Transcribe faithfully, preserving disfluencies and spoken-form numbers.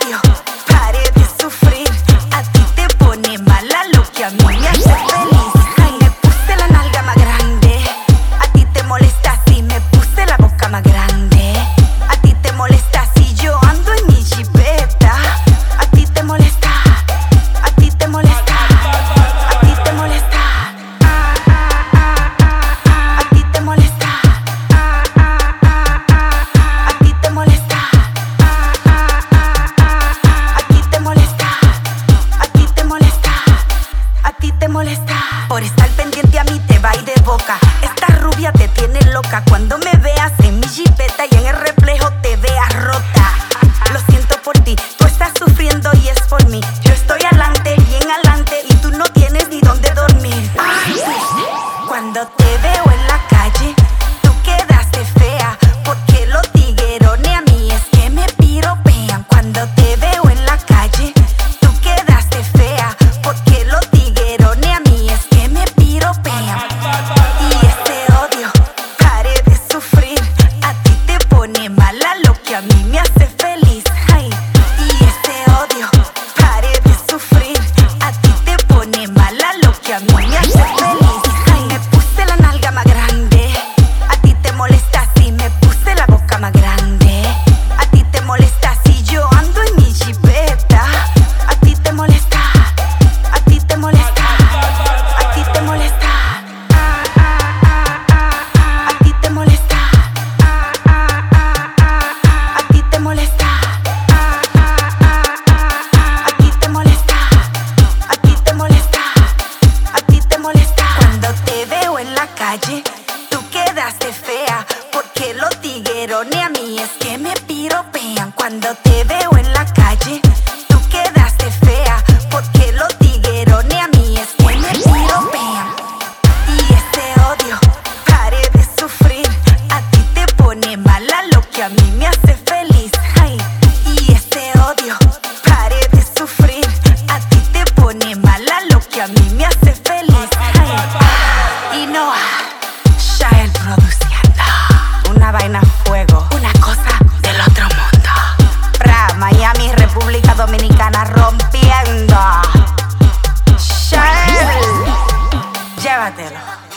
odio, pare de sufrir. A ti te pone mala lo que a mí me hace feliz. Ay, me puse la nalga más grande. A ti te molesta si me puse la boca más grande. A ti te molesta si yo ando en mi jipeta. A ti te molesta, a ti te molesta, a ti te molesta. A ti te molesta, a ti te molesta, a ti te molesta, a ti te molesta, a ti te molesta. Por estar pendiente a mí te va y de boca. Esta rubia te tiene loca. Cuando me veas en mi jipeta y en el reflejo te veas rota. Lo siento por ti, tú estás sufriendo y es por mí. Yo estoy adelante, bien adelante, y tú no tienes ni dónde dormir. Ay, cuando te veo en la calle, tú quedaste fea, porque los tiguerones a mí es que me piropean. Cuando te veo en la calle, tú quedaste fea, porque los tiguerones a mí es que me piropean. Y ese odio, pare de sufrir. A ti te pone mala lo que a mí me hace feliz. Ay, y ese odio, pare de sufrir. A ti te pone mala lo que a mí me hace feliz. Ay, me puse la nalga más grande. A ti te molesta si me puse la boca más grande. A ti te molesta si yo ando en mi jipeta. A ti te molesta, a ti te molesta, a ti te molesta. A ti te molesta, a ti te molesta, a ti te molesta, a ti te molesta, a ti te molesta. Cuando te veo en la calle, tú quedaste fea, porque los tiguerones a mí es que me piropean. Cuando te veo en la calle, tú quedaste fea, porque los tiguerones a mí es que me piropean. Y ese odio, pare de sufrir. A ti te pone mala lo que a mí me hace feliz. Ay, y ese odio, pare de sufrir. A ti te pone mala lo que a mí me hace feliz. Ay, y no, Shael produciendo una vaina a fuego, una cosa del otro mundo. Pra, Miami, República Dominicana rompiendo. Shael, llévatelo.